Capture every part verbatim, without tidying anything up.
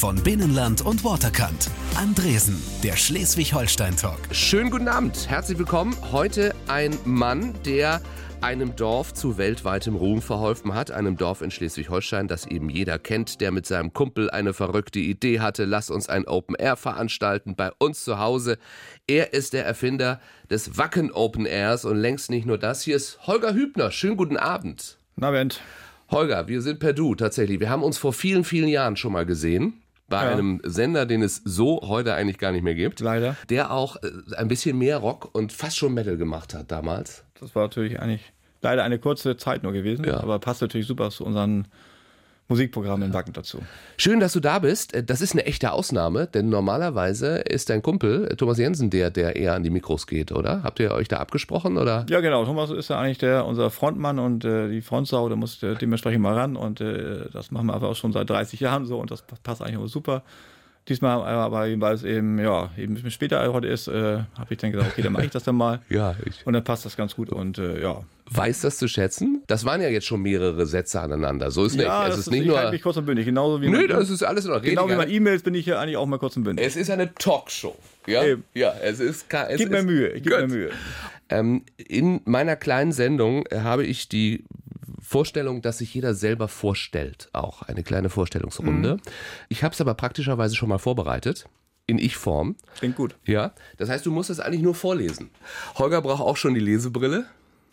von Binnenland und Waterkant. Andresen, der Schleswig-Holstein-Talk. Schönen guten Abend, herzlich willkommen. Heute ein Mann, der einem Dorf zu weltweitem Ruhm verholfen hat. Einem Dorf in Schleswig-Holstein, das eben jeder kennt, der mit seinem Kumpel eine verrückte Idee hatte. Lass uns ein Open Air veranstalten bei uns zu Hause. Er ist der Erfinder des Wacken Open Airs und längst nicht nur das. Hier ist Holger Hübner. Schönen guten Abend. Na, Abend. Holger, wir sind per Du tatsächlich. Wir haben uns vor vielen, vielen Jahren schon mal gesehen. Bei ja. einem Sender, den es so heute eigentlich gar nicht mehr gibt. Leider. Der auch äh, ein bisschen mehr Rock und fast schon Metal gemacht hat damals. Das war natürlich eigentlich leider eine kurze Zeit nur gewesen, ja. aber passt natürlich super zu unseren Musikprogrammen in Wacken dazu. Schön, dass du da bist. Das ist eine echte Ausnahme, denn normalerweise ist dein Kumpel Thomas Jensen der, der eher an die Mikros geht, oder? Habt ihr euch da abgesprochen, oder? Ja, genau. Thomas ist ja eigentlich der, unser Frontmann und äh, die Frontsau, da muss äh, dementsprechend mal ran und äh, das machen wir aber auch schon seit dreißig Jahren so und das passt eigentlich auch super. Diesmal aber, weil es eben, ja, eben ein bisschen später heute ist, äh, habe ich dann gesagt, okay, dann mache ich das dann mal. ja, ich. Und dann passt das ganz gut und äh, ja. Weiß das zu schätzen? Das waren ja jetzt schon mehrere Sätze aneinander. So ist nicht. Ja, es das ist ist nicht ich nur. halte mich kurz und bündig. Genauso wie Nö, man, das ist alles in Ordnung. Genau wie meine E-Mails bin ich hier eigentlich auch mal kurz und bündig. Es ist eine Talkshow. Ja, Eben. ja, es ist. Es Gib ist, mir Mühe, ich gebe mir Mühe. Ähm, in meiner kleinen Sendung habe ich die Vorstellung, dass sich jeder selber vorstellt. Auch eine kleine Vorstellungsrunde. Mhm. Ich habe es aber praktischerweise schon mal vorbereitet. In Ich-Form. Klingt gut. Ja, das heißt, du musst es eigentlich nur vorlesen. Holger braucht auch schon die Lesebrille.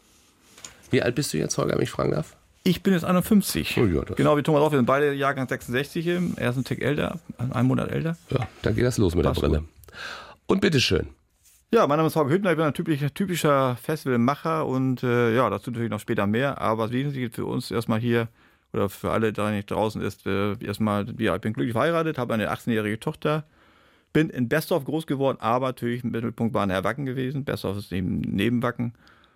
Wie alt bist du jetzt, Holger, wenn ich fragen darf? Ich bin jetzt einundfünfzig. Oh ja, genau wie Thomas auch. Wir sind beide Jahrgang sechsundsechzig. Er ist ein Tick älter, einen Monat älter. Ja, dann geht das los mit Passt der Brille. Gut. Und bitteschön. Ja, mein Name ist Holger Hübner. Ich bin ein typischer, typischer Festivalmacher und äh, ja, dazu natürlich noch später mehr. Aber das Wesentliche für uns erstmal hier oder für alle, die nicht draußen ist, äh, erstmal, ja, ich bin glücklich verheiratet, habe eine achtzehnjährige Tochter. Bin in Bestorf groß geworden, aber natürlich im Mittelpunkt war Herr Wacken gewesen. Bestorf ist eben neben Wacken.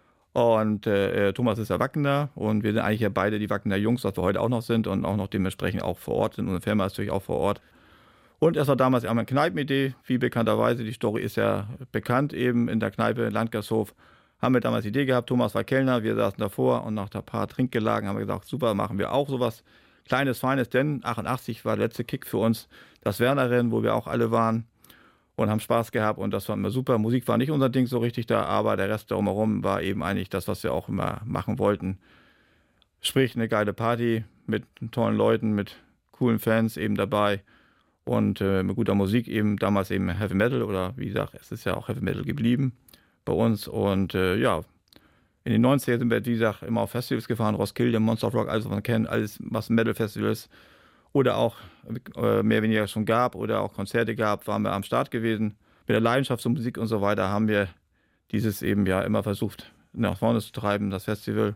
Und äh, Thomas ist ja Wackener und wir sind eigentlich ja beide die Wackener Jungs, was wir heute auch noch sind und auch noch dementsprechend auch vor Ort sind. Unsere Firma ist natürlich auch vor Ort. Und es war damals einmal eine Kneipenidee, wie bekannterweise, die Story ist ja bekannt, eben in der Kneipe Landgasthof haben wir damals die Idee gehabt, Thomas war Kellner, wir saßen davor und nach ein paar Trinkgelagen haben wir gesagt, super, machen wir auch sowas Kleines, Feines, denn achtundachtzig war der letzte Kick für uns, das Werner-Rennen, wo wir auch alle waren und haben Spaß gehabt und das fanden wir super. Musik war nicht unser Ding so richtig da, aber der Rest drumherum war eben eigentlich das, was wir auch immer machen wollten. Sprich, eine geile Party mit tollen Leuten, mit coolen Fans eben dabei und äh, mit guter Musik eben, damals eben Heavy Metal oder wie gesagt, es ist ja auch Heavy Metal geblieben bei uns und äh, ja, in den neunziger sind wir, wie gesagt, immer auf Festivals gefahren, Roskilde, Monster of Rock, alles was man kennt, alles was Metal-Festival ist oder auch äh, mehr oder weniger schon gab oder auch Konzerte gab, waren wir am Start gewesen. Mit der Leidenschaft zur Musik und so weiter haben wir dieses eben ja immer versucht nach vorne zu treiben, das Festival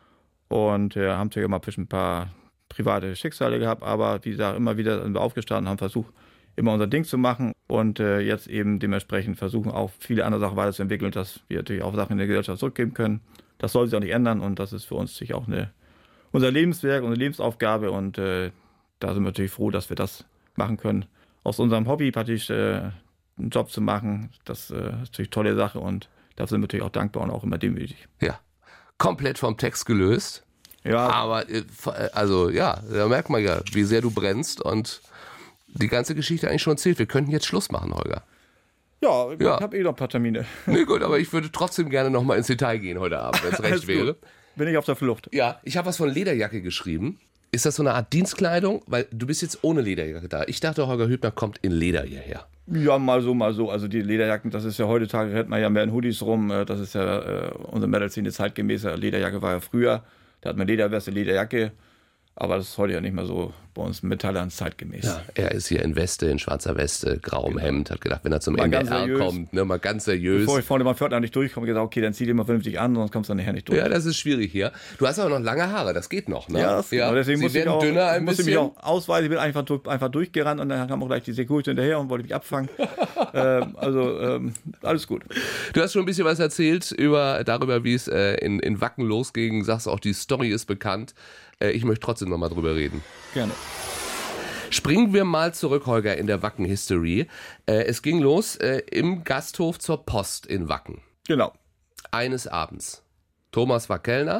und äh, haben natürlich immer ein paar private Schicksale gehabt, aber wie gesagt, immer wieder sind wir aufgestanden, haben versucht, immer unser Ding zu machen und äh, jetzt eben dementsprechend versuchen auch viele andere Sachen weiterzuentwickeln, dass wir natürlich auch Sachen in der Gesellschaft zurückgeben können. Das soll sich auch nicht ändern und das ist für uns natürlich auch eine, unser Lebenswerk, unsere Lebensaufgabe und äh, da sind wir natürlich froh, dass wir das machen können. Aus unserem Hobby praktisch äh, einen Job zu machen, das äh, ist natürlich eine tolle Sache und dafür sind wir natürlich auch dankbar und auch immer demütig. Ja, komplett vom Text gelöst. Ja. Aber, also ja, da merkt man ja, wie sehr du brennst und die ganze Geschichte eigentlich schon erzählt. Wir könnten jetzt Schluss machen, Holger. Ja, ich ja. habe eh noch ein paar Termine. Nee, gut, aber ich würde trotzdem gerne noch mal ins Detail gehen heute Abend, wenn es recht wäre. Bin ich auf der Flucht. Ja, ich habe was von Lederjacke geschrieben. Ist das so eine Art Dienstkleidung? Weil du bist jetzt ohne Lederjacke da. Ich dachte, Holger Hübner kommt in Leder hierher. Ja, mal so, mal so. Also die Lederjacken, das ist ja heutzutage, hört man ja mehr in Hoodies rum. Das ist ja äh, unsere Metal-Szene zeitgemäße. Lederjacke war ja früher. Da hat man Lederweste, Lederjacke. Aber das ist heute ja nicht mehr so bei uns Metallern zeitgemäß. Ja, er ist hier in Weste, in schwarzer Weste, grauem genau. Hemd, hat gedacht, wenn er zum mal N D R kommt, ne, mal ganz seriös. Bevor ich vorne beim Pförtner nicht durchkomme, gesagt, okay, dann zieh dir mal vernünftig an, sonst kommst du nachher nicht durch. Ja, das ist schwierig hier. Du hast aber noch lange Haare, das geht noch, ne? Ja, das ja. Genau. Deswegen Sie musste werden ich auch, dünner ein musste bisschen. mich auch ausweisen, ich bin einfach, durch, einfach durchgerannt und dann kam auch gleich die Security hinterher und wollte mich abfangen. ähm, also, ähm, alles gut. Du hast schon ein bisschen was erzählt über, darüber, wie es äh, in, in Wacken losging. Sagst auch, die Story ist bekannt. Äh, ich möchte trotzdem noch mal drüber reden. Gerne. Springen wir mal zurück, Holger, in der Wacken-History. Äh, es ging los äh, im Gasthof zur Post in Wacken. Genau. Eines Abends. Thomas war Kellner.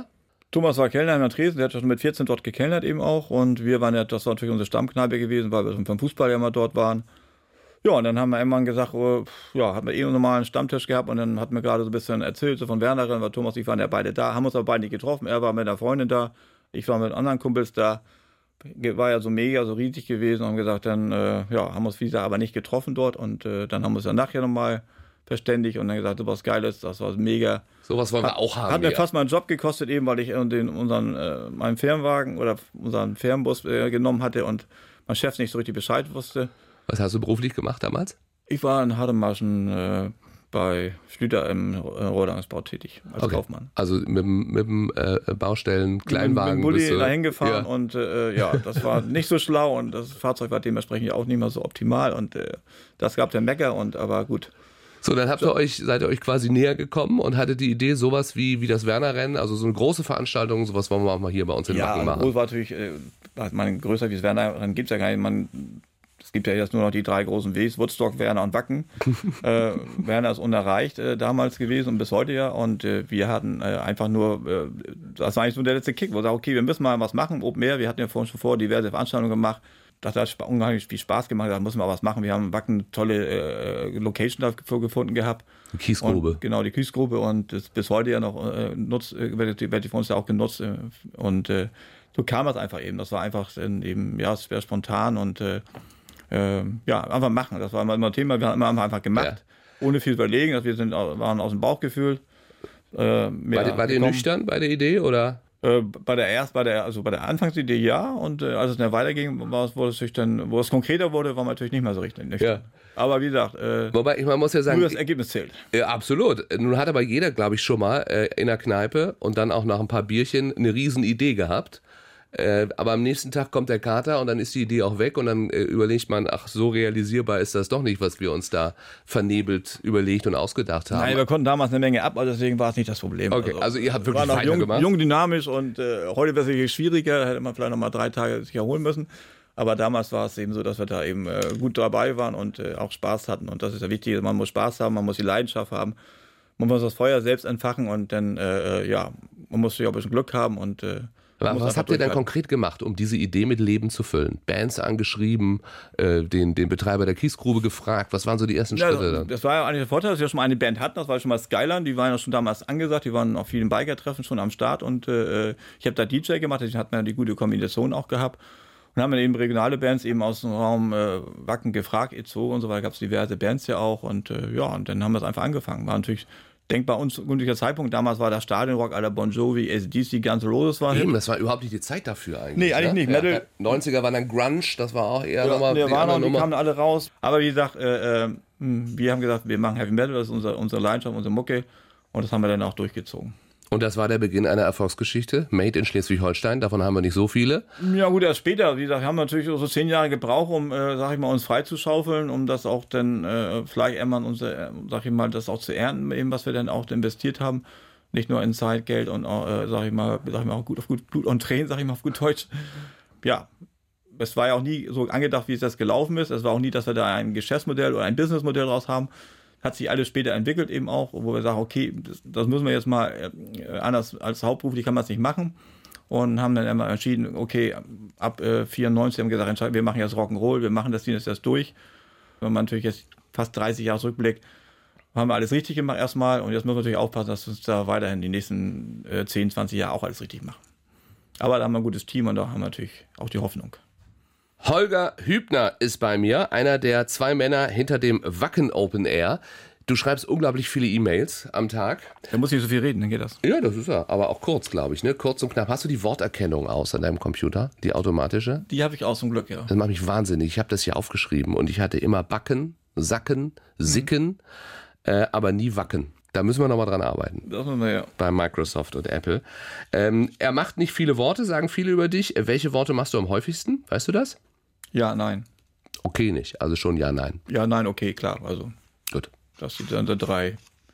Thomas war Kellner in Andresen, der hat schon mit vierzehn dort gekellnert eben auch. Und wir waren ja, das war natürlich unsere Stammkneipe gewesen, weil wir vom Fußball ja immer dort waren. Ja, und dann haben wir irgendwann gesagt, oh, ja, hatten wir eh einen normalen Stammtisch gehabt und dann hatten wir gerade so ein bisschen erzählt, so von Wernerin, weil Thomas und ich waren ja beide da, haben uns aber beide nicht getroffen. Er war mit einer Freundin da, ich war mit anderen Kumpels da. War ja so mega, so riesig gewesen und haben gesagt, dann äh, ja, haben wir uns wie gesagt aber nicht getroffen dort und äh, dann haben wir uns dann nachher nochmal verständigt und dann gesagt, so was Geiles, das war mega. Sowas wollen hat, wir auch haben. Hat mir ja. fast meinen Job gekostet eben, weil ich den, unseren, äh, meinen Fernwagen oder unseren Fernbus äh, genommen hatte und mein Chef nicht so richtig Bescheid wusste. Was hast du beruflich gemacht damals? Ich war in Hademaschen äh, bei Schlüter im Rohrdangsbau tätig, als okay. Kaufmann. Also mit, mit dem äh, Baustellen, Kleinwagen. Mit dem Bulli du, dahin gefahren ja. und äh, ja, das war nicht so schlau und das Fahrzeug war dementsprechend auch nicht mehr so optimal und äh, das gab der Mecker und aber gut. So, dann habt ihr euch, seid ihr euch quasi näher gekommen und hattet die Idee, sowas wie, wie das Werner-Rennen, also so eine große Veranstaltung, sowas wollen wir auch mal hier bei uns in ja, Wacken machen. Ja, war natürlich, äh, man, größer wie das Werner-Rennen gibt es ja gar nicht, man, es gibt ja jetzt nur noch die drei großen Ws, Woodstock, Werner und Wacken. äh, Werner ist unerreicht äh, damals gewesen und bis heute ja und äh, wir hatten äh, einfach nur, äh, das war eigentlich so der letzte Kick, wo wir sagen, okay, wir müssen mal was machen, Open Air, wir hatten ja vorhin schon vor diverse Veranstaltungen gemacht. Das hat unheimlich viel Spaß gemacht, da müssen wir was machen. Wir haben in Wacken eine tolle äh, Location dafür gefunden gehabt. Die Kiesgrube. Und, genau, die Kiesgrube und das bis heute ja noch äh, nutzt, äh, wird die von uns ja auch genutzt. Äh, und äh, so kam das einfach eben. Das war einfach äh, eben, ja, es wäre spontan und äh, äh, ja, einfach machen. Das war immer ein Thema, wir haben immer einfach gemacht, ja. Ohne viel überlegen. Also wir sind, waren aus dem Bauchgefühl. Äh, war die, war die nüchtern bei der Idee oder? Äh, bei der erst, bei der, also bei der Anfangsidee ja und äh, als es dann weiterging, war es, wurde es sich dann, wo es konkreter wurde, war man natürlich nicht mehr so richtig nüchtern. Ja. Aber wie gesagt, äh, wobei ich man muss ja sagen, nur das Ergebnis zählt. Ja, absolut. Nun hat aber jeder, glaube ich, schon mal äh, in der Kneipe und dann auch nach ein paar Bierchen eine riesen Idee gehabt. Äh, aber am nächsten Tag kommt der Kater und dann ist die Idee auch weg und dann äh, überlegt man, ach, so realisierbar ist das doch nicht, was wir uns da vernebelt überlegt und ausgedacht haben. Nein, wir konnten damals eine Menge ab, also deswegen war es nicht das Problem. Okay, also, also ihr habt wirklich weiter jung, gemacht? Jung, dynamisch und äh, heute wäre es sicherlich schwieriger, hätte man vielleicht noch mal drei Tage sich erholen müssen. Aber damals war es eben so, dass wir da eben äh, gut dabei waren und äh, auch Spaß hatten und das ist ja wichtig, man muss Spaß haben, man muss die Leidenschaft haben, man muss das Feuer selbst entfachen und dann, äh, ja, man muss ja auch ein bisschen Glück haben und äh, Aber was habt ihr dann konkret gemacht, um diese Idee mit Leben zu füllen? Bands angeschrieben, äh, den, den Betreiber der Kiesgrube gefragt. Was waren so die ersten ja, Schritte dann? Das war ja eigentlich der Vorteil, dass wir schon mal eine Band hatten. Das war schon mal Skyline. Die waren ja schon damals angesagt. Die waren auf vielen Biker-Treffen schon am Start. Und äh, ich habe da D J gemacht. Die hatten ja die gute Kombination auch gehabt. Und haben dann eben regionale Bands eben aus dem Raum äh, Wacken gefragt, E zwei und so weiter. Gab es diverse Bands ja auch. Und äh, ja, und dann haben wir es einfach angefangen. War natürlich denkbar ungünstiger Zeitpunkt. Damals war der Stadionrock aller Bon Jovi, A C D C, Guns N' Roses war Eben, das war überhaupt nicht die Zeit dafür eigentlich. Nee, eigentlich ne? nicht. Ja, neunziger war dann Grunge, das war auch eher ja, nochmal die, die waren andere noch, die Nummer. kamen alle raus. Aber wie gesagt, äh, äh, wir haben gesagt, wir machen Heavy Metal, das ist unser, unsere Leidenschaft, unsere Mucke. Und das haben wir dann auch durchgezogen. Und das war der Beginn einer Erfolgsgeschichte, Made in Schleswig-Holstein, davon haben wir nicht so viele. Ja gut, erst später, wie gesagt, haben wir natürlich so zehn Jahre gebraucht, um, äh, sag ich mal, uns freizuschaufeln, um das auch dann äh, vielleicht irgendwann unser, äh, sag ich mal, das auch zu ernten, eben, was wir dann auch investiert haben. Nicht nur in Zeit, Geld und, äh, sag ich mal, sag ich mal, auch gut auf gut Blut und Tränen, sag ich mal auf gut Deutsch. Ja, es war ja auch nie so angedacht, wie es das gelaufen ist. Es war auch nie, dass wir da ein Geschäftsmodell oder ein Businessmodell draus haben. Hat sich alles später entwickelt eben auch, wo wir sagen, okay, das, das müssen wir jetzt mal äh, anders als hauptberuflich kann man es nicht machen. Und haben dann immer entschieden, okay, ab äh, vierundneunzig haben wir gesagt, wir machen jetzt Rock'n'Roll, wir machen das, ziehen das jetzt durch. Wenn man natürlich jetzt fast dreißig Jahre zurückblickt, haben wir alles richtig gemacht erstmal und jetzt müssen wir natürlich aufpassen, dass wir uns da weiterhin die nächsten äh, zehn, zwanzig Jahre auch alles richtig machen. Aber da haben wir ein gutes Team und da haben wir natürlich auch die Hoffnung. Holger Hübner ist bei mir, einer der zwei Männer hinter dem Wacken Open Air. Du schreibst unglaublich viele E-Mails am Tag. Da muss nicht so viel reden, dann geht das. Ja, das ist er. Aber auch kurz, glaube ich. Ne? Kurz und knapp. Hast du die Worterkennung aus an deinem Computer? Die automatische? Die habe ich auch zum Glück, ja. Das macht mich wahnsinnig. Ich habe das hier aufgeschrieben und ich hatte immer Backen, Sacken, Sicken, mhm. äh, aber nie Wacken. Da müssen wir nochmal dran arbeiten. Das müssen wir, ja. Bei Microsoft und Apple. Ähm, er macht nicht viele Worte, sagen viele über dich. Welche Worte machst du am häufigsten? Weißt du das? Ja, nein. Okay, nicht. Also schon ja, nein. Ja, nein, okay, klar. Also gut. Das sind dann drei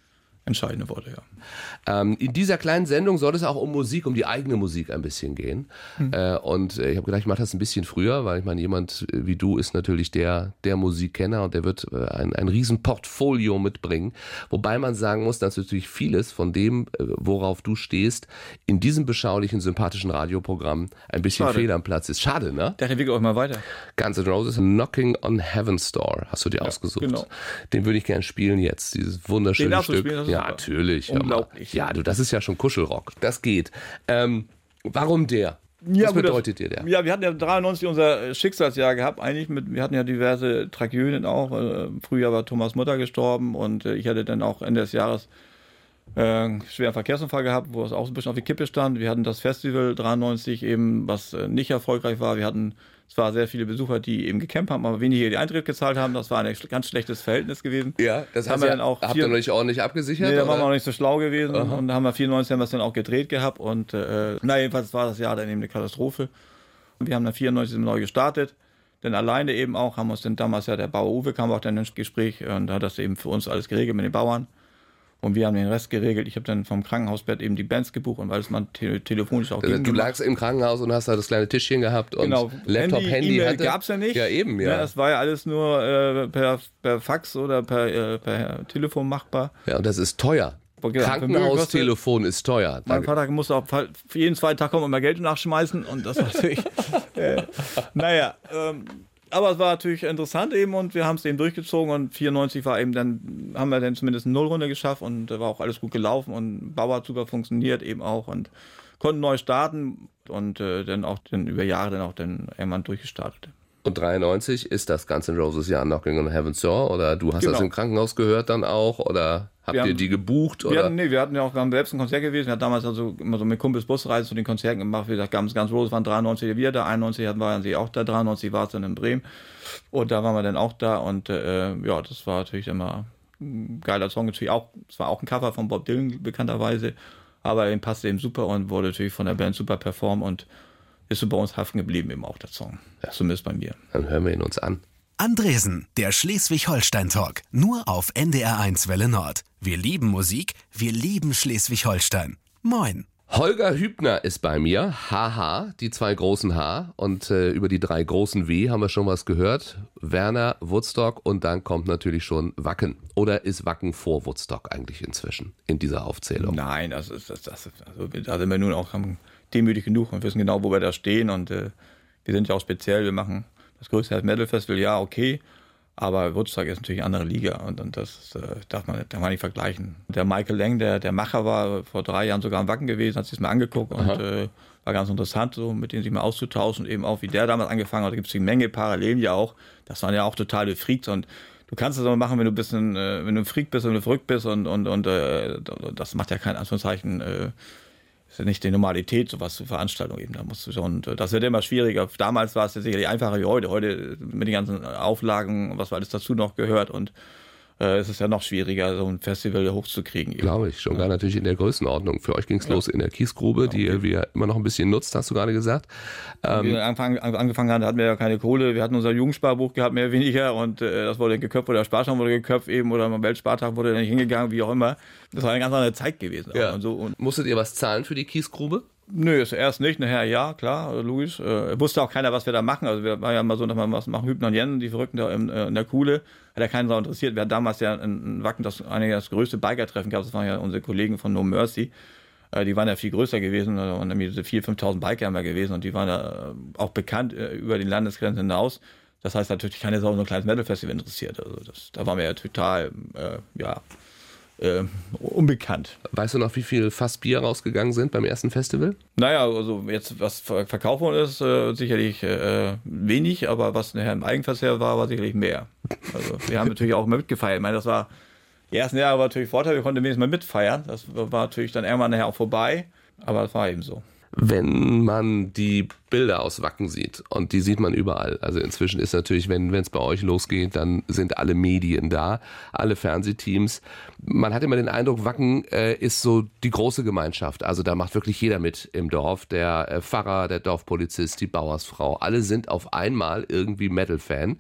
entscheidende Worte, ja. Ähm, in dieser kleinen Sendung soll es auch um Musik, um die eigene Musik ein bisschen gehen. Hm. Äh, und äh, ich habe gedacht, ich mache das ein bisschen früher, weil ich meine, jemand wie du ist natürlich der, der Musikkenner und der wird äh, ein, ein riesen Portfolio mitbringen. Wobei man sagen muss, dass natürlich vieles von dem, äh, worauf du stehst, in diesem beschaulichen, sympathischen Radioprogramm ein bisschen Schade. fehl am Platz ist. Schade, ne? Der entwickelt auch mal weiter. Guns N' Roses, Knocking on Heaven's Door, hast du dir Ja, ausgesucht. genau. Den würde ich gern spielen jetzt, dieses wunderschöne Den darfst du Stück. spielen, das ist Ja, super. natürlich. hör mal. Unglaublich. Ja, du, das ist ja schon Kuschelrock. Das geht. Ähm, warum der? Ja, Was gut, bedeutet das, dir der? Ja, wir hatten ja dreiundneunzig unser Schicksalsjahr gehabt, eigentlich mit, wir hatten ja diverse Tragödien auch. Äh, Frühjahr war Thomas Mutter gestorben und äh, ich hatte dann auch Ende des Jahres äh, einen schweren Verkehrsunfall gehabt, wo es auch so ein bisschen auf die Kippe stand. Wir hatten das Festival dreiundneunzig eben, was äh, nicht erfolgreich war. Wir hatten zwar sehr viele Besucher, die eben gecampt haben, aber wenige die Eintritt gezahlt haben. Das war ein ganz schlechtes Verhältnis gewesen. Ja, das haben haben wir wir dann auch Habt vier- ihr noch nicht ordentlich abgesichert? Nee, da oder? waren wir noch nicht so schlau gewesen. Aha. Und da haben wir vierundneunzig haben wir es dann auch gedreht gehabt. Und äh, na, jedenfalls war das Jahr dann eben eine Katastrophe. Und wir haben dann vierundneunzig neu gestartet. Denn alleine eben auch haben wir uns dann damals ja, der Bauer Uwe kam auch dann ins Gespräch und hat das eben für uns alles geregelt mit den Bauern. Und wir haben den Rest geregelt. Ich habe dann vom Krankenhausbett eben die Bands gebucht und weil es man te- telefonisch auch Also, ging. du lagst im Krankenhaus und hast da das kleine Tischchen gehabt und Genau, Laptop, Handy, Handy, E-Mail hatte. gab es ja nicht. Ja, eben, ja. Ja, das war ja alles nur äh, per, per Fax oder per, äh, per Telefon machbar. Ja, und das ist teuer. Okay, Krankenhaustelefon ist teuer. Mein Vater musste auch für jeden zweiten Tag kommen und mal Geld nachschmeißen und das war natürlich, äh, naja, ähm, aber es war natürlich interessant eben und wir haben es eben durchgezogen und vierundneunzig war eben dann, haben wir dann zumindest eine Nullrunde geschafft und da war auch alles gut gelaufen und Bauer hat super funktioniert eben auch und konnten neu starten und äh, dann auch dann über Jahre dann auch dann irgendwann durchgestartet. Und dreiundneunzig ist das Guns N' Roses Jahr Knocking on Heaven's Door oder du hast Genau. das im Krankenhaus gehört dann auch oder habt Wir ihr haben- die gebucht? Wir Oder? hatten, nee, wir hatten ja auch, wir haben selbst ein Konzert gewesen. Wir hatten damals also immer so mit Kumpels Busreisen zu den Konzerten gemacht. Wie gesagt, ganz, ganz Rose waren dreiundneunzig wir da, einundneunzig hatten waren sie auch da, dreiundneunzig war es dann in Bremen. Und da waren wir dann auch da und äh, ja, das war natürlich immer ein geiler Song. Natürlich auch, es war auch ein Cover von Bob Dylan bekannterweise, aber den passte eben super und wurde natürlich von der Band super performt und ist so bei uns haften geblieben eben auch der Song. Ja. Zumindest bei mir. Dann hören wir ihn uns an. Andresen, der Schleswig-Holstein-Talk. Nur auf N D R eins Welle Nord. Wir lieben Musik, wir lieben Schleswig-Holstein. Moin. Holger Hübner ist bei mir, Haha, die zwei großen H und äh, über die drei großen W haben wir schon was gehört. Werner, Woodstock und dann kommt natürlich schon Wacken. Oder ist Wacken vor Woodstock eigentlich inzwischen in dieser Aufzählung? Nein, das ist, das, das, also da sind wir nun auch haben demütig genug und wissen genau, wo wir da stehen und äh, wir sind ja auch speziell, wir machen das größte Heavy Metal Festival, ja, okay, aber Woodstock ist natürlich eine andere Liga und, und das äh, darf man, darf man nicht vergleichen. Der Michael Lang, der, der Macher, war vor drei Jahren sogar am Wacken gewesen, hat sich das mal angeguckt und äh, war ganz interessant, so mit denen sich mal auszutauschen und eben auch, wie der damals angefangen hat, da gibt es eine Menge Parallelen ja auch, das waren ja auch totale Freaks und du kannst das aber machen, wenn du ein bisschen, äh, wenn du ein Freak bist und du verrückt bist und, und, und äh, das macht ja kein Anführungszeichen, äh, ist ja nicht die Normalität, sowas zu Veranstaltungen eben. Da musst du schon, und das wird immer schwieriger. Damals war es ja sicherlich einfacher wie heute. Heute mit den ganzen Auflagen, was alles dazu noch gehört und äh, es ist ja noch schwieriger, so ein Festival hochzukriegen. eben. Glaube ich, schon gar natürlich in der Größenordnung. Für euch ging es los in der Kiesgrube, die ihr wir immer noch ein bisschen nutzt, hast du gerade gesagt. Als wir angefangen, angefangen haben, hatten wir ja keine Kohle. Wir hatten unser Jugendsparbuch gehabt, mehr oder weniger. Und äh, das wurde geköpft oder der Sparscham wurde geköpft eben oder am Weltspartag wurde nicht hingegangen, wie auch immer. Das war eine ganz andere Zeit gewesen. Ja. Und so. Und Musstet ihr was zahlen für die Kiesgrube? nö, erst nicht, nachher ja, klar, logisch. Äh, wusste auch keiner, was wir da machen. Also wir waren ja mal so, dass wir was machen, Hübner und Jen, die Verrückten da in, äh, in der Kuhle. Hat ja keinen so interessiert. Wir hatten damals ja in, in Wacken das, einige das größte Biker-Treffen gehabt. Das waren ja unsere Kollegen von No Mercy. Äh, die waren ja viel größer gewesen. Da waren nämlich viertausend, fünftausend Biker haben wir gewesen. Und die waren ja äh, auch bekannt äh, über die Landesgrenzen hinaus. Das heißt natürlich, keiner ist auch so ein kleines Metal-Festival interessiert. Also das, da waren wir ja total, äh, ja, äh, unbekannt. Weißt du noch, wie viel Fass Bier rausgegangen sind beim ersten Festival? Naja, also jetzt was verkauft worden ist, äh, sicherlich äh, wenig, aber was nachher im Eigenverzehr war, war sicherlich mehr. Also wir haben natürlich auch immer mitgefeiert. Ich meine, das war, die ersten Jahre war natürlich Vorteil, wir konnten wenigstens mal mitfeiern. Das war natürlich dann irgendwann nachher auch vorbei, aber das war eben so. Wenn man die Bilder aus Wacken sieht, und die sieht man überall, also inzwischen ist natürlich, wenn es bei euch losgeht, dann sind alle Medien da, alle Fernsehteams. Man hat immer den Eindruck, Wacken äh, ist so die große Gemeinschaft, also da macht wirklich jeder mit im Dorf, der äh, Pfarrer, der Dorfpolizist, die Bauersfrau, alle sind auf einmal irgendwie Metal-Fan.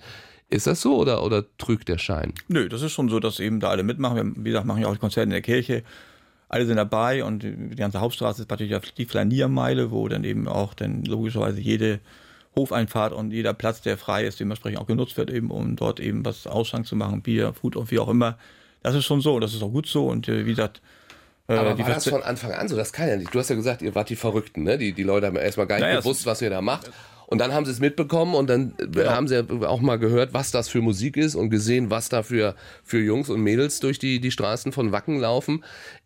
Ist das so oder, oder trügt der Schein? Nö, das ist schon so, dass eben da alle mitmachen. Wir, wie gesagt, machen ja auch die Konzerte in der Kirche. Alle sind dabei und die ganze Hauptstraße ist natürlich die Flaniermeile, wo dann eben auch dann logischerweise jede Hofeinfahrt und jeder Platz, der frei ist, dementsprechend auch genutzt wird, eben um dort eben was Ausschank zu machen, Bier, Food und wie auch immer. Das ist schon so, das ist auch gut so und äh, wie gesagt, äh, aber die war das von Anfang an so? Das kann ja nicht. Du hast ja gesagt, ihr wart die Verrückten, ne? Die, die Leute haben erstmal gar nicht naja, gewusst, was ihr da macht. Und dann haben sie es mitbekommen und dann genau. haben sie auch mal gehört, was das für Musik ist und gesehen, was da für, für Jungs und Mädels durch die, die Straßen von Wacken laufen.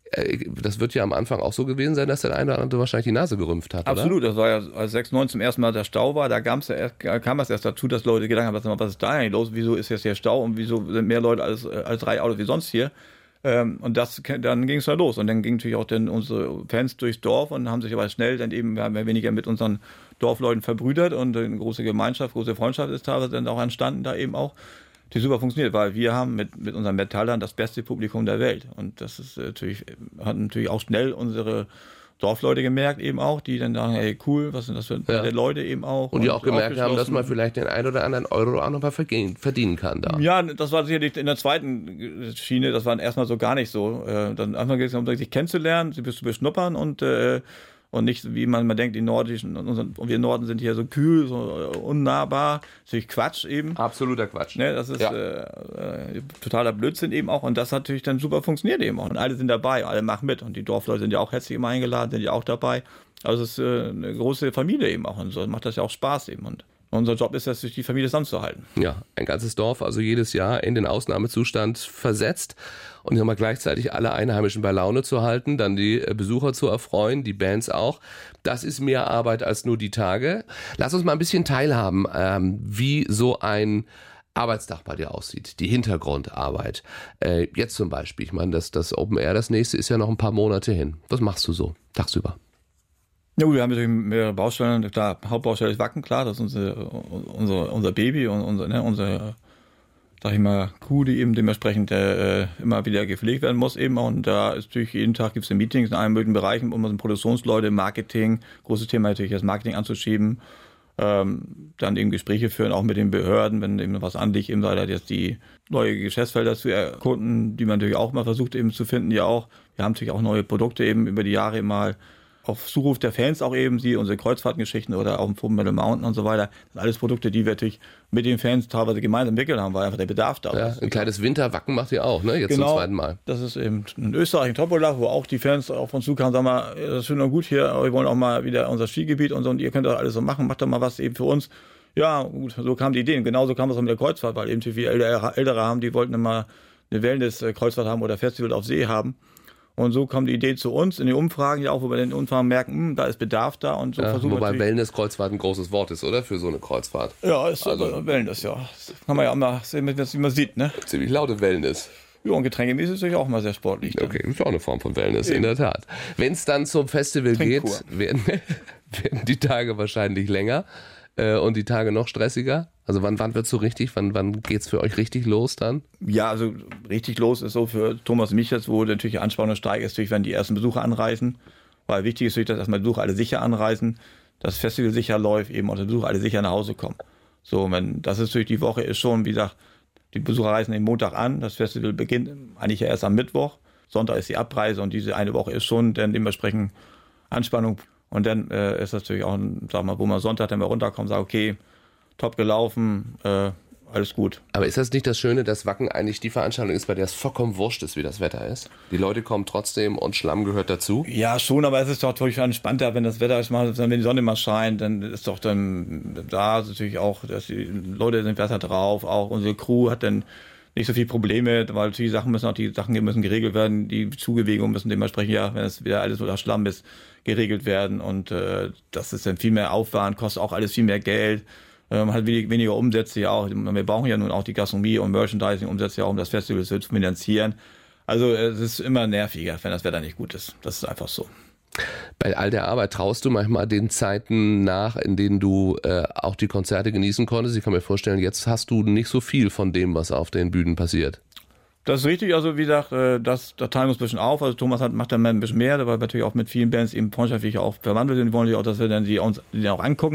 Das wird ja am Anfang auch so gewesen sein, dass der eine oder andere wahrscheinlich die Nase gerümpft hat, Absolut, oder? Das war ja, als sechsundneunzig zum ersten Mal der Stau war, da kam es ja erst, kam es erst dazu, dass Leute gedacht haben, was ist da eigentlich los, wieso ist jetzt hier Stau und wieso sind mehr Leute als, als drei Autos wie sonst hier? Und das, dann ging es da los und dann gingen natürlich auch dann unsere Fans durchs Dorf und haben sich aber schnell dann eben, wir haben ja weniger mit unseren Dorfleuten verbrüdert und eine große Gemeinschaft, große Freundschaft ist teilweise dann auch entstanden, da eben auch, die super funktioniert, weil wir haben mit, mit unseren Metallern das beste Publikum der Welt und das ist natürlich, hat natürlich auch schnell unsere Dorfleute gemerkt eben auch, die dann sagen, hey cool, was sind das für ja. Leute eben auch. Und die auch gemerkt haben, dass man vielleicht den einen oder anderen Euro auch noch mal verdienen kann da. Ja, das war sicherlich in der zweiten Schiene, das war erstmal so gar nicht so. Dann einfach geht es um sich kennenzulernen, sie zu beschnuppern und äh, und nicht, wie man mal denkt, die Nordischen und wir Norden sind hier so kühl, so unnahbar. Natürlich Quatsch eben. Absoluter Quatsch. Ne, das ist ja. äh, äh, totaler Blödsinn eben auch. Und das hat natürlich dann super funktioniert eben auch. Und alle sind dabei, alle machen mit. Und die Dorfleute sind ja auch herzlich immer eingeladen, sind ja auch dabei. Also es ist äh, eine große Familie eben auch. Und so macht das ja auch Spaß eben. Und unser Job ist es, sich die Familie zusammenzuhalten. Ja, ein ganzes Dorf, also jedes Jahr in den Ausnahmezustand versetzt und nochmal gleichzeitig alle Einheimischen bei Laune zu halten, dann die Besucher zu erfreuen, die Bands auch. Das ist mehr Arbeit als nur die Tage. Lass uns mal ein bisschen teilhaben, ähm, wie so ein Arbeitstag bei dir aussieht, die Hintergrundarbeit. Äh, jetzt zum Beispiel, ich meine, das, das Open Air, das nächste ist ja noch ein paar Monate hin. Was machst du so tagsüber? Ja gut, wir haben natürlich mehrere Baustellen. Klar, Hauptbaustelle ist Wacken, klar, das ist unser, unser, unser Baby und unser, ne, unser, sag ich mal, Kuh, die eben dementsprechend äh, immer wieder gepflegt werden muss eben. Und da ist natürlich jeden Tag gibt es Meetings in allen möglichen Bereichen, um unsere Produktionsleute, Marketing, großes Thema natürlich das Marketing anzuschieben. Ähm, dann eben Gespräche führen, auch mit den Behörden, wenn eben was anliegt, eben sei das jetzt die neue Geschäftsfelder zu erkunden, die man natürlich auch mal versucht eben zu finden, ja auch. Wir haben natürlich auch neue Produkte eben über die Jahre mal auf Zuruf der Fans auch eben, sie unsere Kreuzfahrtengeschichten oder auch im Foam Metal Mountain und so weiter. Das sind alles Produkte, die wir natürlich mit den Fans teilweise gemeinsam entwickelt haben, weil einfach der Bedarf da ja, ist. Ein kleines Winterwacken macht ihr auch, ne? Jetzt genau, zum zweiten Mal. Das ist eben in Österreich, in Topola, wo auch die Fans auf uns zukamen, sagen mal, das ist schön und gut hier, aber wir wollen auch mal wieder unser Skigebiet und so und ihr könnt doch alles so machen, macht doch mal was eben für uns. Ja, gut, so kamen die Ideen. Genauso kam es auch mit der Kreuzfahrt, weil eben viele Ältere, Ältere haben, die wollten immer eine Wellness-Kreuzfahrt haben oder Festival auf See haben. Und so kam die Idee zu uns in den Umfragen, ja auch, wo wir in den Umfragen merken, mh, da ist Bedarf da und so ja, versuchen wir. Wobei Wellness-Kreuzfahrt ein großes Wort ist, oder? Für so eine Kreuzfahrt. Ja, ist also Wellness, ja. Das kann man ja auch mal sehen, wie man sieht, ne? Ziemlich laute Wellness. Ja, und getränkemäßig ist es natürlich auch mal sehr sportlich. Dann. Okay, das ist auch eine Form von Wellness, eben. In der Tat. Wenn es dann zum Festival Trinkkur. geht, werden, werden die Tage wahrscheinlich länger äh, und die Tage noch stressiger. Also wann, wann wird es so richtig, wann, wann geht es für euch richtig los dann? Ja, also richtig los ist so für Thomas und mich jetzt, wo natürlich die Anspannung steigt, ist natürlich, wenn die ersten Besucher anreisen. Weil wichtig ist natürlich, dass erstmal die Besucher alle sicher anreisen, das Festival sicher läuft eben und die Besucher alle sicher nach Hause kommen. So, wenn das ist natürlich die Woche ist schon, wie gesagt, die Besucher reisen den Montag an, das Festival beginnt eigentlich ja erst am Mittwoch, Sonntag ist die Abreise und diese eine Woche ist schon dann dementsprechend Anspannung. Und dann äh, ist das natürlich auch, sag mal, wo man Sonntag dann mal runterkommt, sagt, okay, top gelaufen, äh, alles gut. Aber ist das nicht das Schöne, dass Wacken eigentlich die Veranstaltung ist, bei der es vollkommen wurscht ist, wie das Wetter ist? Die Leute kommen trotzdem und Schlamm gehört dazu? Ja, schon, aber es ist doch natürlich entspannter, wenn das Wetter ist, wenn die Sonne mal scheint, dann ist doch dann da ist natürlich auch, dass die Leute sind besser drauf, auch unsere Crew hat dann nicht so viele Probleme, weil die Sachen müssen auch, die Sachen müssen geregelt werden, die Zugbewegungen müssen dementsprechend, ja, wenn es wieder alles unter Schlamm ist, geregelt werden und äh, das ist dann viel mehr Aufwand, kostet auch alles viel mehr Geld. Man hat weniger Umsätze ja auch. Wir brauchen ja nun auch die Gastronomie und Merchandising-Umsätze ja auch, um das Festival zu finanzieren. Also es ist immer nerviger, wenn das Wetter nicht gut ist. Das ist einfach so. Bei all der Arbeit traust du manchmal den Zeiten nach, in denen du äh, auch die Konzerte genießen konntest? Ich kann mir vorstellen, jetzt hast du nicht so viel von dem, was auf den Bühnen passiert. Das ist richtig, also wie gesagt, das, das teilen wir uns ein bisschen auf. Also Thomas hat, macht dann ein bisschen mehr, weil wir natürlich auch mit vielen Bands eben freundschaftlich auch verwandelt sind. Die wollen natürlich auch, dass wir dann die uns die auch angucken.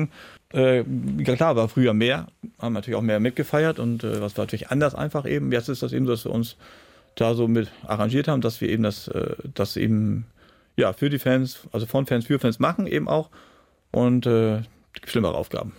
Äh, ja klar, war früher mehr, haben natürlich auch mehr mitgefeiert und äh, was war natürlich anders einfach eben. Jetzt ist das eben so, dass wir uns da so mit arrangiert haben, dass wir eben das, äh, das eben ja für die Fans, also von Fans für Fans machen eben auch und äh, schlimmere Aufgaben.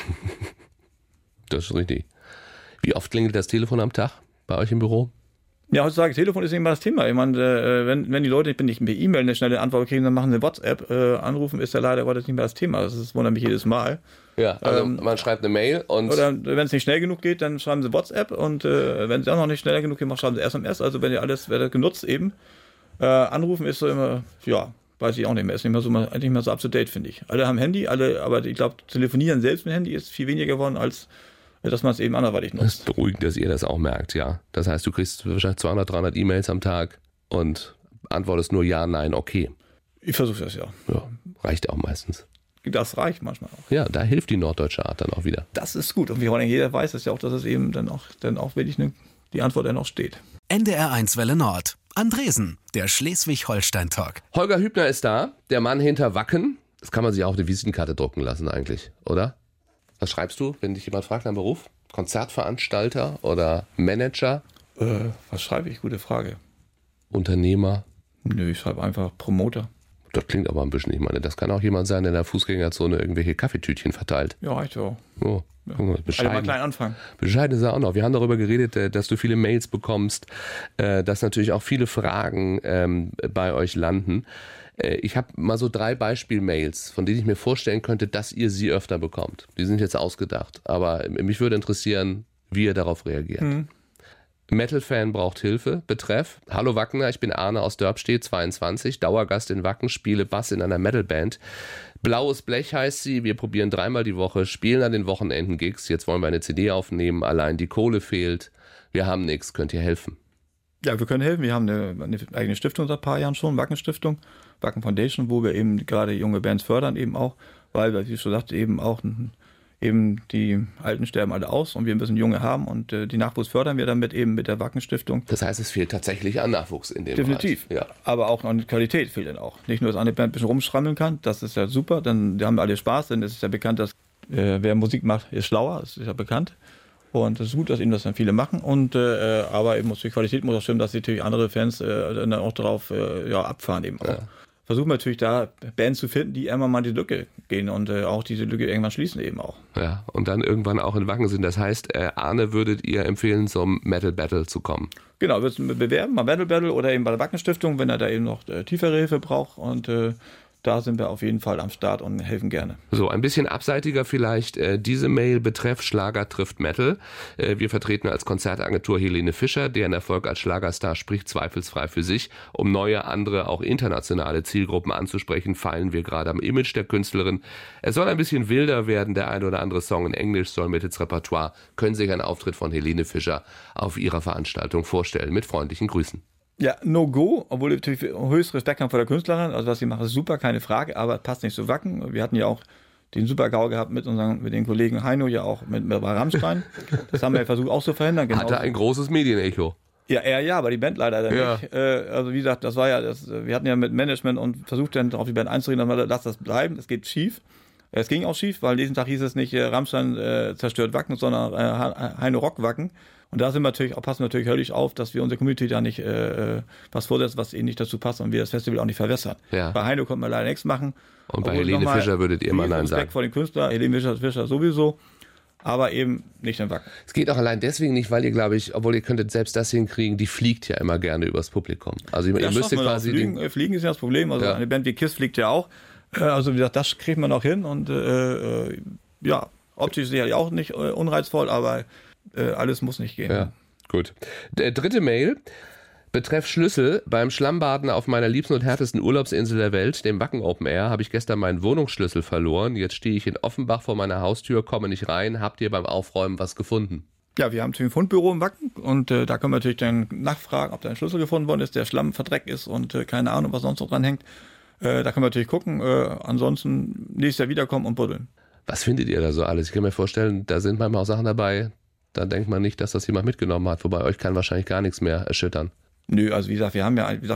Das ist richtig. Wie oft klingelt das Telefon am Tag bei euch im Büro? Ja, heutzutage Telefon ist immer das Thema. Ich meine, äh, wenn, wenn die Leute nicht per E-Mail eine schnelle Antwort kriegen, dann machen sie WhatsApp. Äh, anrufen ist ja leider Gottes nicht mehr das Thema. Das ist, wundert mich jedes Mal. Ja, also ähm, man schreibt eine Mail und... Oder wenn es nicht schnell genug geht, dann schreiben sie WhatsApp und äh, wenn es auch noch nicht schnell genug geht, schreiben sie S M S. Also wenn ihr alles wird genutzt eben. Äh, anrufen ist so immer, ja, weiß ich auch nicht mehr. Ist nicht mehr so, nicht mehr so up to date, finde ich. Alle haben Handy, alle, aber ich glaube, telefonieren selbst mit Handy ist viel weniger geworden als... dass man es eben anderweitig nutzt. Das ist beruhigend, dass ihr das auch merkt, ja. Das heißt, du kriegst wahrscheinlich zweihundert, dreihundert E-Mails am Tag und antwortest nur ja, nein, okay. Ich versuche das, ja. Ja, reicht auch meistens. Das reicht manchmal auch. Ja, da hilft die norddeutsche Art dann auch wieder. Das ist gut. Und wie jeder weiß es ja auch, dass es eben dann auch, dann auch wirklich eine, die Antwort dann auch steht. N D R eins Welle Nord. Andresen, der Schleswig-Holstein-Talk. Holger Hübner ist da, der Mann hinter Wacken. Das kann man sich auch auf eine Visitenkarte drucken lassen eigentlich, oder? Was schreibst du, wenn dich jemand fragt nach dem Beruf? Konzertveranstalter oder Manager? Äh, was schreibe ich? Gute Frage. Unternehmer? Nö, ich schreibe einfach Promoter. Das klingt aber ein bisschen, ich meine, das kann auch jemand sein, der in der Fußgängerzone irgendwelche Kaffeetütchen verteilt. Ja, reicht ja auch. Oh, ja. Bescheiden. Also mal klein anfangen. Bescheiden ist er auch noch. Wir haben darüber geredet, dass du viele Mails bekommst, dass natürlich auch viele Fragen ähm, bei euch landen. Ich habe mal so drei Beispiel-Mails, von denen ich mir vorstellen könnte, dass ihr sie öfter bekommt. Die sind jetzt ausgedacht, aber mich würde interessieren, wie ihr darauf reagiert. Mhm. Metal-Fan braucht Hilfe. Betreff: Hallo Wackener, ich bin Arne aus Dörpstedt, zweiundzwanzig, Dauergast in Wacken, spiele Bass in einer Metal-Band. Blaues Blech heißt sie, wir probieren dreimal die Woche, spielen an den Wochenenden Gigs, jetzt wollen wir eine C D aufnehmen, allein die Kohle fehlt, wir haben nichts, könnt ihr helfen? Ja, wir können helfen. Wir haben eine, eine eigene Stiftung seit ein paar Jahren schon, Wacken-Stiftung, Wacken Foundation, wo wir eben gerade junge Bands fördern eben auch, weil, wie ich schon sagte, eben auch eben die Alten sterben alle aus und wir müssen Junge haben und äh, die Nachwuchs fördern wir damit eben mit der Wacken-Stiftung. Das heißt, es fehlt tatsächlich an Nachwuchs in dem Definitiv. Bereich. Ja. Aber auch an Qualität fehlt dann auch. Nicht nur, dass eine Band ein bisschen rumschrammeln kann, das ist ja super, dann haben wir alle Spaß, denn es ist ja bekannt, dass äh, wer Musik macht, ist schlauer, das ist ja bekannt. Und es ist gut, dass eben das dann viele machen. Und äh, aber eben muss die Qualität muss auch stimmen, dass natürlich andere Fans äh, dann auch darauf äh, ja, abfahren eben auch. Ja. Versuchen wir natürlich da Bands zu finden, die irgendwann mal die Lücke gehen und äh, auch diese Lücke irgendwann schließen eben auch. Ja, und dann irgendwann auch in Wacken sind. Das heißt, äh, Arne, würdet ihr empfehlen, zum Metal Battle zu kommen? Genau, würdet ihr bewerben, mal Metal Battle oder eben bei der Wacken-Stiftung, wenn er da eben noch äh, tiefere Hilfe braucht. Und äh, da sind wir auf jeden Fall am Start und helfen gerne. So, ein bisschen abseitiger vielleicht. Äh, diese Mail betreff Schlager trifft Metal. Äh, wir vertreten als Konzertagentur Helene Fischer, deren Erfolg als Schlagerstar spricht zweifelsfrei für sich. Um neue, andere, auch internationale Zielgruppen anzusprechen, feilen wir gerade am Image der Künstlerin. Es soll ein bisschen wilder werden. Der ein oder andere Song in Englisch soll mit ins Repertoire. Können sich einen Auftritt von Helene Fischer auf ihrer Veranstaltung vorstellen. Mit freundlichen Grüßen. Ja, no go, obwohl wir natürlich höchst Respekt haben vor der Künstlerin. Also was sie macht, ist super, keine Frage, aber passt nicht zu Wacken. Wir hatten ja auch den Super-GAU gehabt mit unseren, mit den Kollegen Heino, ja auch mit, mit bei Rammstein. Das haben wir versucht auch zu verhindern. Genau. Hatte ein großes Medienecho. Ja, ja, ja, aber die Band leider dann ja. nicht. Äh, also wie gesagt, das war ja, das, wir hatten ja mit Management und versucht dann auf die Band einzureden, dass lass das bleiben, es geht schief. Es ging auch schief, weil diesen Tag hieß es nicht äh, Rammstein äh, zerstört Wacken, sondern äh, Heino Rock Wacken. Und da sind wir natürlich, passen wir natürlich höllisch auf, dass wir unsere Community da nicht äh, was vorsetzen, was ihnen nicht dazu passt und wir das Festival auch nicht verwässern. Ja. Bei Heino konnten wir leider nichts machen. Und bei Helene Fischer würdet ihr mal Nein sagen. Respekt vor den Künstlern, Helene Fischer, Fischer sowieso, aber eben nicht in Wacken. Es geht auch allein deswegen nicht, weil ihr, glaube ich, obwohl ihr könntet selbst das hinkriegen, die fliegt ja immer gerne übers Publikum. Also ihr, ja, ihr müsst quasi... Fliegen, den, Fliegen ist ja das Problem, also ja. Eine Band wie KISS fliegt ja auch. Also wie gesagt, das kriegt man auch hin und äh, ja, optisch sicherlich auch nicht äh, unreizvoll, aber äh, alles muss nicht gehen. Ja. Gut. Der dritte Mail, betreff Schlüssel. Beim Schlammbaden auf meiner liebsten und härtesten Urlaubsinsel der Welt, dem Wacken Open Air, habe ich gestern meinen Wohnungsschlüssel verloren. Jetzt stehe ich in Offenbach vor meiner Haustür, komme nicht rein. Habt ihr beim Aufräumen was gefunden? Ja, wir haben natürlich ein Fundbüro im Wacken und äh, da können wir natürlich dann nachfragen, ob da ein Schlüssel gefunden worden ist, der Schlamm verdreckt ist und äh, keine Ahnung, was sonst noch dran hängt. Äh, da können wir natürlich gucken. Äh, ansonsten nächstes Jahr wiederkommen und buddeln. Was findet ihr da so alles? Ich kann mir vorstellen, da sind manchmal auch Sachen dabei, da denkt man nicht, dass das jemand mitgenommen hat. Wobei euch kann wahrscheinlich gar nichts mehr erschüttern. Nö, also wie gesagt, wir haben ja, wie gesagt,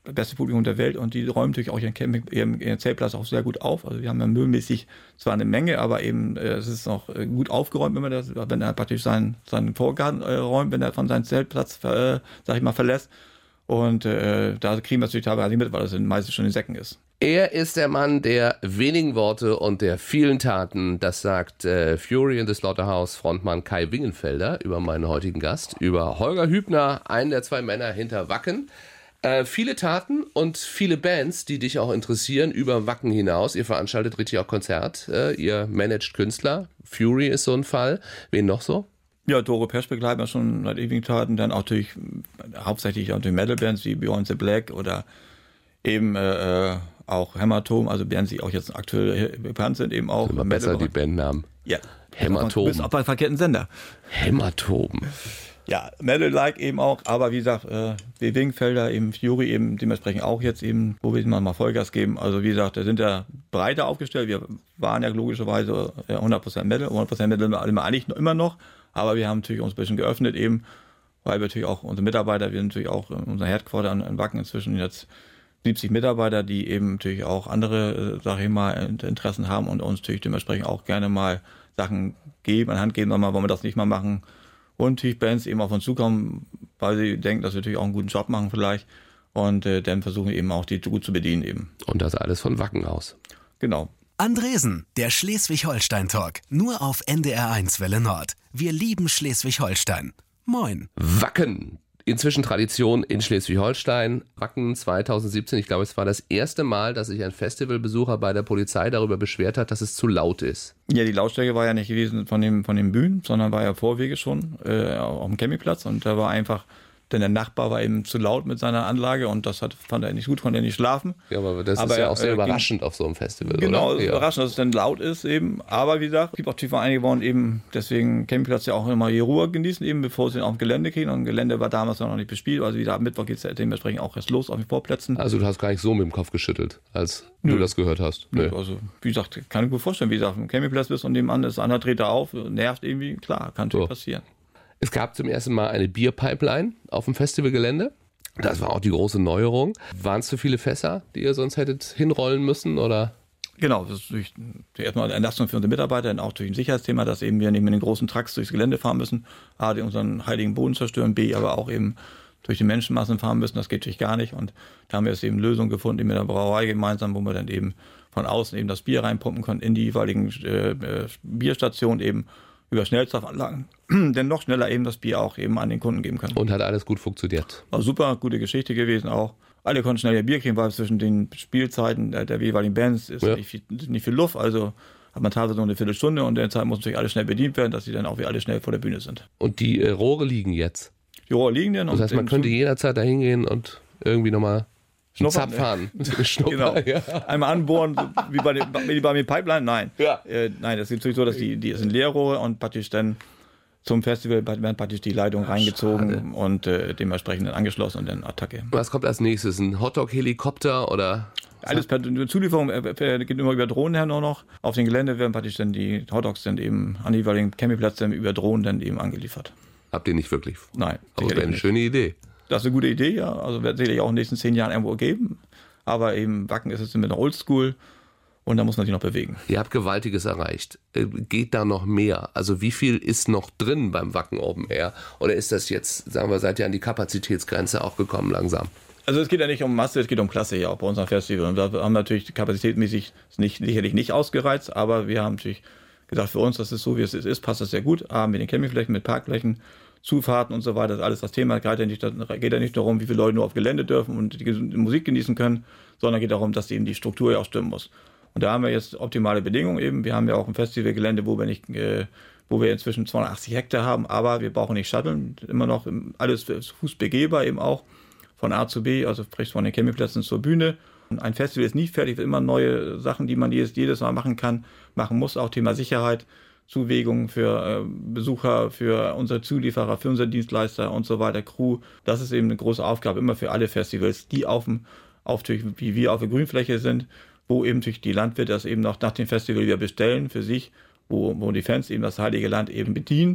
beste Publikum der Welt und die räumen natürlich auch ihren, Camping, ihren, ihren Zeltplatz auch sehr gut auf. Also wir haben ja müllmäßig zwar eine Menge, aber eben äh, es ist noch äh, gut aufgeräumt, wenn man das, wenn er praktisch seinen, seinen Vorgarten äh, räumt, wenn er von seinem Zeltplatz, äh, sag ich mal, verlässt. Und äh, da kriegen wir es natürlich teilweise mit, weil das meistens schon in Säcken ist. Er ist der Mann der wenigen Worte und der vielen Taten. Das sagt äh, Fury in the Slaughterhouse Frontmann Kai Wingenfelder über meinen heutigen Gast, über Holger Hübner, einen der zwei Männer hinter Wacken. Äh, viele Taten und viele Bands, die dich auch interessieren, über Wacken hinaus. Ihr veranstaltet richtig auch Konzert, äh, ihr managt Künstler. Fury ist so ein Fall. Wen noch so? Ja, Doro Pesch begleiten wir schon seit ewigen Taten. Dann auch natürlich hauptsächlich auch die Metal-Bands wie Beyond the Black oder eben äh, auch Hämatom, also Bands, die auch jetzt aktuell bekannt sind, eben auch. Immer besser die Bandnamen. Ja. Hämatom. Du bist auch bei verkehrten Sender. Hämatom. Ja, Metal-like eben auch, aber wie gesagt, äh, wie Wingenfelder, eben Fury eben dementsprechend auch jetzt eben, wo wir mal Vollgas geben. Also wie gesagt, da sind ja breiter aufgestellt. Wir waren ja logischerweise hundert Prozent Metal, hundert Prozent Metal sind wir eigentlich noch, immer noch, aber wir haben natürlich uns ein bisschen geöffnet eben, weil wir natürlich auch unsere Mitarbeiter, wir sind natürlich auch unser Headquarter an, an Wacken inzwischen jetzt siebzig Mitarbeiter, die eben natürlich auch andere, äh, sag ich mal, Interessen haben und uns natürlich dementsprechend auch gerne mal Sachen geben, an Hand geben, nochmal, wollen wir das nicht mal machen. Und natürlich Bands eben auf uns zukommen, weil sie denken, dass wir natürlich auch einen guten Job machen vielleicht. Und äh, dann versuchen wir eben auch, die gut zu bedienen eben. Und das alles von Wacken aus. Genau. Andresen, der Schleswig-Holstein-Talk. Nur auf N D R eins Welle Nord. Wir lieben Schleswig-Holstein. Moin. Wacken. Inzwischen Tradition in Schleswig-Holstein. Wacken zweitausendsiebzehn. Ich glaube, es war das erste Mal, dass sich ein Festivalbesucher bei der Polizei darüber beschwert hat, dass es zu laut ist. Ja, die Lautstärke war ja nicht gewesen von, dem, von den Bühnen, sondern war ja Vorwege schon äh, auf dem Campingplatz. Und da war einfach, denn der Nachbar war eben zu laut mit seiner Anlage und das hat, fand er nicht gut, konnte er nicht schlafen. Ja, aber das aber ist ja auch sehr äh, überraschend ging, auf so einem Festival, genau, oder? Genau, überraschend, dass es dann laut ist eben. Aber wie gesagt, es gibt auch tiefer eingebaut eben deswegen Campingplatz ja auch immer die Ruhe genießen, eben bevor sie auf dem Gelände gehen. Und Gelände war damals noch nicht bespielt. Also wieder am Mittwoch geht es ja dementsprechend auch erst los auf den Vorplätzen. Also du hast gar nicht so mit dem Kopf geschüttelt, als Nö. du das gehört hast. Nö. Also wie gesagt, kann ich mir vorstellen, wie gesagt, auf dem Campingplatz bist und nebenan ist einer dreht da auf, nervt irgendwie, klar, kann natürlich so passieren. Es gab zum ersten Mal eine Bierpipeline auf dem Festivalgelände. Das war auch die große Neuerung. Waren es zu viele Fässer, die ihr sonst hättet hinrollen müssen, oder? Genau, das ist natürlich erstmal eine Entlastung für unsere Mitarbeiter und auch durch ein Sicherheitsthema, dass eben wir nicht mit den großen Trucks durchs Gelände fahren müssen, A, die unseren heiligen Boden zerstören, B, aber auch eben durch die Menschenmassen fahren müssen. Das geht natürlich gar nicht. Und da haben wir jetzt eben Lösungen gefunden, eben mit der Brauerei gemeinsam, wo wir dann eben von außen eben das Bier reinpumpen können in die jeweiligen äh, Bierstationen eben über Schnellzapfanlagen, denn noch schneller eben das Bier auch eben an den Kunden geben können. Und hat alles gut funktioniert. War super, gute Geschichte gewesen auch. Alle konnten schnell ihr Bier kriegen, weil zwischen den Spielzeiten der, der jeweiligen Bands ist ja. nicht, viel, nicht viel Luft, also hat man teilweise nur eine Viertelstunde und in der Zeit muss natürlich alles schnell bedient werden, dass sie dann auch wieder alle schnell vor der Bühne sind. Und die äh, Rohre liegen jetzt? Die Rohre liegen dann. Das heißt, man könnte jederzeit da hingehen und irgendwie nochmal Schnuppern. Zapfahren. Genau. Ja. Einmal anbohren, wie bei, den, wie bei mir Pipeline? Nein. Ja. Äh, nein, das ist natürlich so, dass die, die sind Leerrohre und praktisch dann zum Festival werden praktisch die Leitung reingezogen Schade. und äh, dementsprechend dann angeschlossen und dann Attacke. Was kommt als nächstes? Ein Hotdog-Helikopter oder? Alles per Zulieferung äh, geht immer über Drohnen her nur noch. Auf dem Gelände werden praktisch dann die Hotdogs dann eben an die jeweiligen Campingplätze dann über Drohnen dann eben angeliefert. Habt ihr nicht wirklich? Nein. Aber das wäre eine schöne Idee. Das ist eine gute Idee, ja. Also wird es sicherlich auch in den nächsten zehn Jahren irgendwo geben. Aber eben Wacken ist jetzt mit einer Oldschool und da muss man sich noch bewegen. Ihr habt Gewaltiges erreicht. Geht da noch mehr? Also wie viel ist noch drin beim Wacken Open Air? Oder ist das jetzt, sagen wir, seid ihr an die Kapazitätsgrenze auch gekommen langsam? Also es geht ja nicht um Masse, es geht um Klasse ja auch bei unserem Festival. Und wir haben natürlich kapazitätsmäßig nicht, sicherlich nicht ausgereizt, aber wir haben natürlich gesagt, für uns, das ist so, wie es ist, passt das sehr gut. A, mit den Campingflächen, mit Parkflächen, Zufahrten und so weiter, das ist alles das Thema. Es geht ja nicht, geht ja nicht darum, wie viele Leute nur auf Gelände dürfen und die Musik genießen können, sondern geht darum, dass eben die Struktur ja auch stimmen muss. Und da haben wir jetzt optimale Bedingungen eben. Wir haben ja auch ein Festivalgelände, wo wir nicht, äh, wo wir inzwischen zweihundertachtzig Hektar haben, aber wir brauchen nicht shutteln. Immer noch alles fußbegehbar eben auch von A zu B, also sprich von den Campingplätzen zur Bühne. Und ein Festival ist nie fertig, immer neue Sachen, die man jedes, jedes Mal machen kann, machen muss. Auch Thema Sicherheit, Zuwägungen für äh, Besucher, für unsere Zulieferer, für unsere Dienstleister und so weiter, Crew. Das ist eben eine große Aufgabe immer für alle Festivals, die auf dem, auf, wie wir auf der Grünfläche sind, wo eben durch die Landwirte das eben noch nach dem Festival wieder bestellen für sich, wo, wo die Fans eben das Heilige Land eben bedienen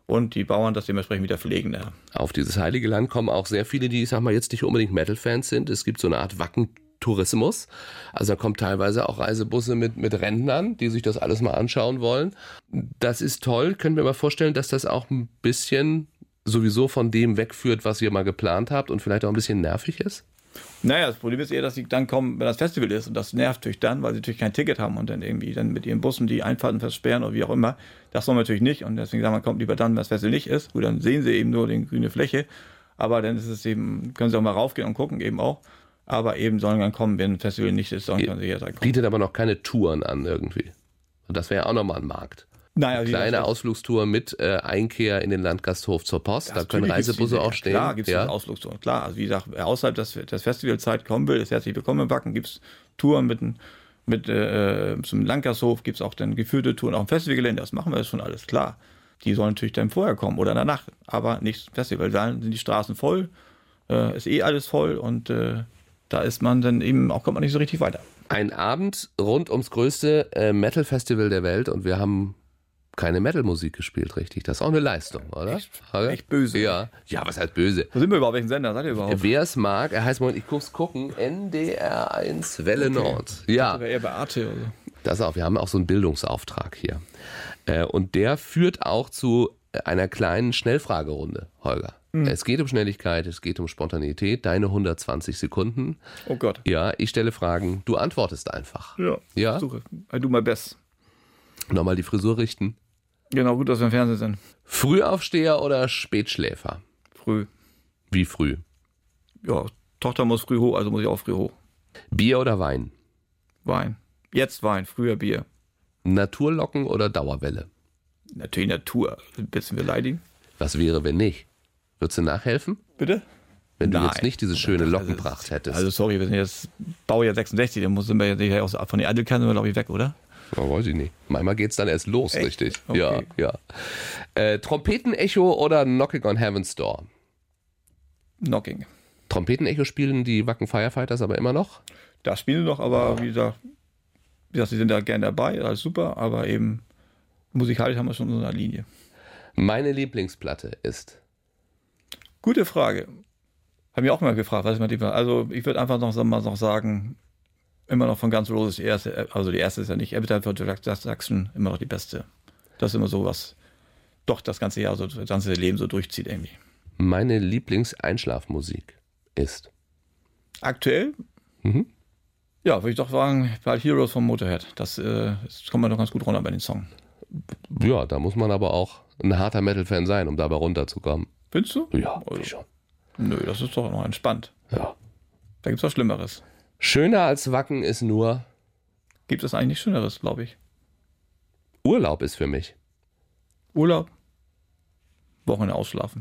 und die Bauern das dementsprechend wieder pflegen. Ja. Auf dieses heilige Land kommen auch sehr viele, die, ich sag mal, jetzt nicht unbedingt Metal-Fans sind. Es gibt so eine Art Wacken-Tourismus. Also da kommen teilweise auch Reisebusse mit, mit Rentnern, die sich das alles mal anschauen wollen. Das ist toll. Können wir mal vorstellen, dass das auch ein bisschen sowieso von dem wegführt, was ihr mal geplant habt und vielleicht auch ein bisschen nervig ist? Naja, das Problem ist eher, dass sie dann kommen, wenn das Festival ist, und das nervt natürlich dann, weil sie natürlich kein Ticket haben und dann irgendwie dann mit ihren Bussen die Einfahrten versperren oder wie auch immer. Das soll man natürlich nicht und deswegen sagen wir, kommt lieber dann, wenn das Festival nicht ist. Gut, dann sehen sie eben nur die grüne Fläche, aber dann ist es eben, können sie auch mal raufgehen und gucken eben auch, aber eben sollen dann kommen, wenn ein Festival nicht ist, dann können sie hier kommen. Bietet aber noch keine Touren an irgendwie. Und das wäre ja auch nochmal ein Markt. Naja, eine kleine Ausflugstour mit äh, Einkehr in den Landgasthof zur Post. Da können Reisebusse auch stehen. Klar, gibt es ja. Ausflugstouren. Klar, also wie gesagt, wer außerhalb des, des Festivalzeit kommen will, ist herzlich willkommen im Wacken. Gibt es Touren mit, mit äh, zum Landgasthof, gibt es auch dann geführte Touren auf dem Festivalgelände. Das machen wir jetzt schon alles, klar. Die sollen natürlich dann vorher kommen oder danach, aber nicht Festival. Dann sind die Straßen voll, äh, ist eh alles voll und äh, da ist man dann eben auch, kommt man nicht so richtig weiter. Ein Abend rund ums größte äh, Metal-Festival der Welt und wir haben keine Metal-Musik gespielt, richtig. Das ist auch eine Leistung, oder? Echt, echt böse. Ja. Ja, was heißt böse? Wo sind wir überhaupt? Welchen Sender seid ihr überhaupt? Wer es mag, er heißt, Moment, ich guck's gucken, N D R eins Welle Okay. Nord. Ja. Das wäre eher bei Arte oder so. Das auch, wir haben auch so einen Bildungsauftrag hier. Äh, und der führt auch zu einer kleinen Schnellfragerunde, Holger. Mhm. Es geht um Schnelligkeit, es geht um Spontanität, deine hundertzwanzig Sekunden. Oh Gott. Ja, ich stelle Fragen, du antwortest einfach. Ja. Ja? Suche. I do my best. Nochmal die Frisur richten. Genau, gut, dass wir im Fernsehen sind. Frühaufsteher oder Spätschläfer? Früh. Wie früh? Ja, Tochter muss früh hoch, also muss ich auch früh hoch. Bier oder Wein? Wein. Jetzt Wein, früher Bier. Naturlocken oder Dauerwelle? Natürlich Natur. Ein bisschen beleidigen. Was wäre, wenn nicht? Würdest du nachhelfen? Bitte? Wenn du Nein. jetzt nicht diese schöne Also, Lockenpracht hättest. Also sorry, wir sind jetzt Baujahr sechsundsechzig, dann sind wir jetzt auch von den Adelkanten, glaube ich, weg, oder? Ja, weiß ich nicht. Manchmal geht's dann erst los, Echt? richtig. Okay. Ja, ja. Äh, Trompetenecho oder Knocking on Heaven's Door? Knocking. Trompetenecho spielen die Wacken Firefighters aber immer noch? Da spielen sie noch, aber wie gesagt, wie gesagt, sie sind da gerne dabei, alles super, aber eben musikalisch haben wir schon so eine Linie. Meine Lieblingsplatte ist? Gute Frage. Haben wir auch mal gefragt, was ist mein Lieblings? Also ich würde einfach noch, mal noch sagen, immer noch von Guns N' Roses die erste, also die erste ist ja nicht, Appetite for Destruction, immer noch die beste. Das ist immer so was, doch das ganze Jahr, so das ganze Leben so durchzieht irgendwie. Meine Lieblingseinschlafmusik ist? Aktuell? Mhm. Ja, würde ich doch sagen, bei Heroes vom Motorhead. Das, äh, das kommt man doch ganz gut runter bei den Song. Ja, da muss man aber auch ein harter Metal-Fan sein, um dabei runterzukommen. Findest du? Ja, also, schon. Nö, das ist doch noch entspannt. Ja. Da gibt es was Schlimmeres. Schöner als Wacken ist nur Gibt es eigentlich nichts Schöneres, glaube ich. Urlaub ist für mich. Urlaub, Wochenende ausschlafen.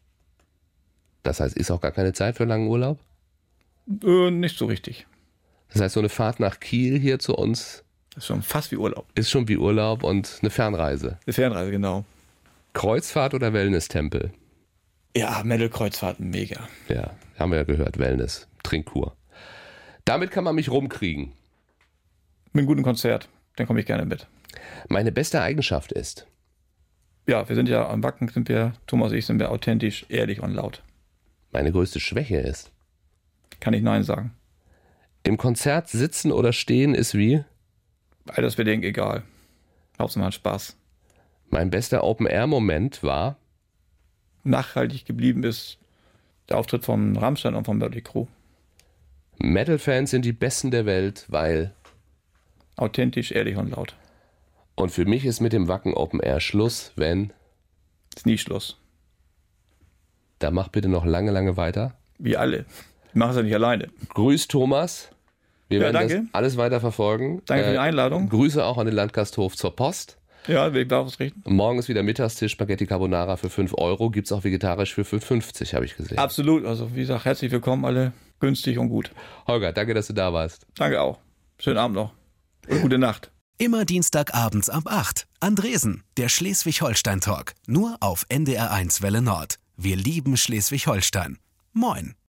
Das heißt, ist auch gar keine Zeit für langen Urlaub? Äh, nicht so richtig. Das heißt, so eine Fahrt nach Kiel hier zu uns Das ist schon fast wie Urlaub. ist schon wie Urlaub und eine Fernreise. Eine Fernreise, genau. Kreuzfahrt oder Wellness-Tempel? Ja, Metal-Kreuzfahrten, mega. Ja, haben wir ja gehört, Wellness, Trinkkur. Damit kann man mich rumkriegen. Mit einem guten Konzert, dann komme ich gerne mit. Meine beste Eigenschaft ist? Ja, wir sind ja am Wacken, sind wir, Thomas und ich, sind wir authentisch, ehrlich und laut. Meine größte Schwäche ist? Kann ich Nein sagen. Im Konzert sitzen oder stehen ist wie? Altersbedingt egal. Hauptsache man hat Spaß. Mein bester Open-Air-Moment war? Nachhaltig geblieben ist der Auftritt von Rammstein und von Mötley Crüe. Metal-Fans sind die Besten der Welt, weil? Authentisch, ehrlich und laut. Und für mich ist mit dem Wacken Open Air Schluss, wenn? Ist nie Schluss. Da mach bitte noch lange, lange weiter. Wie alle. Ich mache es ja nicht alleine. Grüß Thomas. Wir Ja, werden danke. das alles weiter verfolgen. Danke für die Einladung. Grüße auch an den Landgasthof zur Post. Ja, will ich darauf richten. Morgen ist wieder Mittagstisch, Spaghetti Carbonara für fünf Euro. Gibt es auch vegetarisch für fünf fünfzig, habe ich gesehen. Absolut. Also wie gesagt, herzlich willkommen alle. Günstig und gut. Holger, danke, dass du da warst. Danke auch. Schönen Abend noch. Und gute Nacht. Immer Dienstagabends ab acht. Andresen, der Schleswig-Holstein-Talk. Nur auf N D R eins Welle Nord. Wir lieben Schleswig-Holstein. Moin.